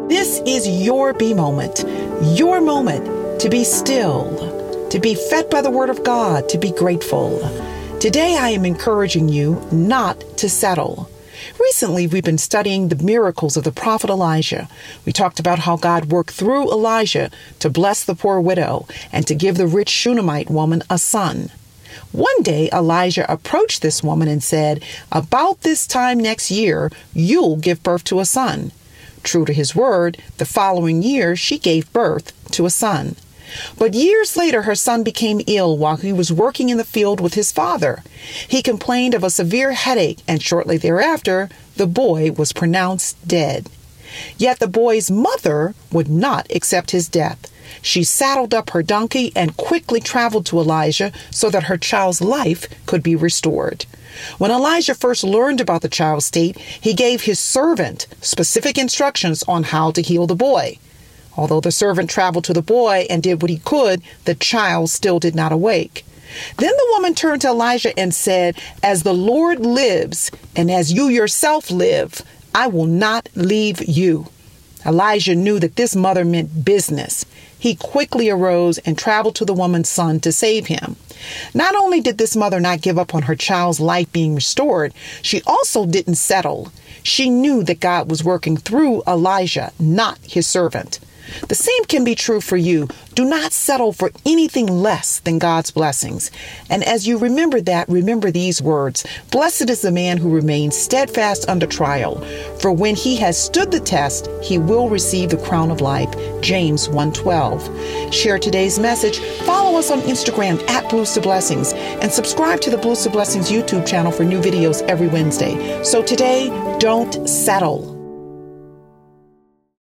This is your be moment to be still, to be fed by the word of God, to be grateful. Today I am encouraging you not to settle. Recently, we've been studying the miracles of the prophet Elijah. We talked about how God worked through Elijah to bless the poor widow and to give the rich Shunammite woman a son. One day, Elijah approached this woman and said, "About this time next year, you'll give birth to a son." True to his word, the following year, she gave birth to a son. But years later, her son became ill while he was working in the field with his father. He complained of a severe headache, and shortly thereafter, the boy was pronounced dead. Yet the boy's mother would not accept his death. She saddled up her donkey and quickly traveled to Elijah so that her child's life could be restored. When Elijah first learned about the child's state, he gave his servant specific instructions on how to heal the boy. Although the servant traveled to the boy and did what he could, the child still did not awake. Then the woman turned to Elijah and said, "As the Lord lives, and as you yourself live, I will not leave you." Elijah knew that this mother meant business. He quickly arose and traveled to the woman's son to save him. Not only did this mother not give up on her child's life being restored, she also didn't settle. She knew that God was working through Elijah, not his servant. The same can be true for you. Do not settle for anything less than God's blessings. And as you remember that, remember these words: "Blessed is the man who remains steadfast under trial, for when he has stood the test, he will receive the crown of life." James 1:12. Share today's message. Follow us on Instagram at Blues to Blessings, and subscribe to the Blues to Blessings YouTube channel for new videos every Wednesday. So today, don't settle.